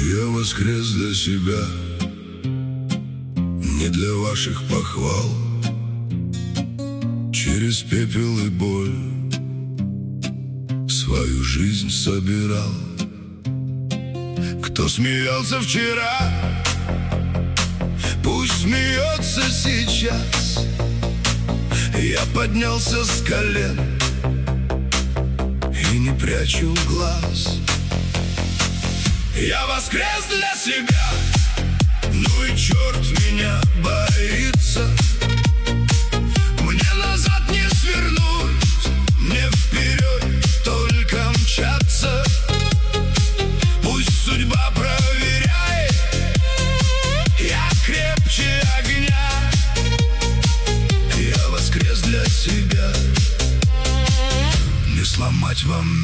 Я воскрес для себя, не для ваших похвал. Через пепел и боль свою жизнь собирал. Кто смеялся вчера, пусть смеется сейчас. Я поднялся с колен и не прячу глаз. Я воскрес для себя, ну и черт меня боится. Мне назад не свернуть, мне вперед только мчаться. Пусть судьба проверяет, я крепче огня. Я воскрес для себя, не сломать вам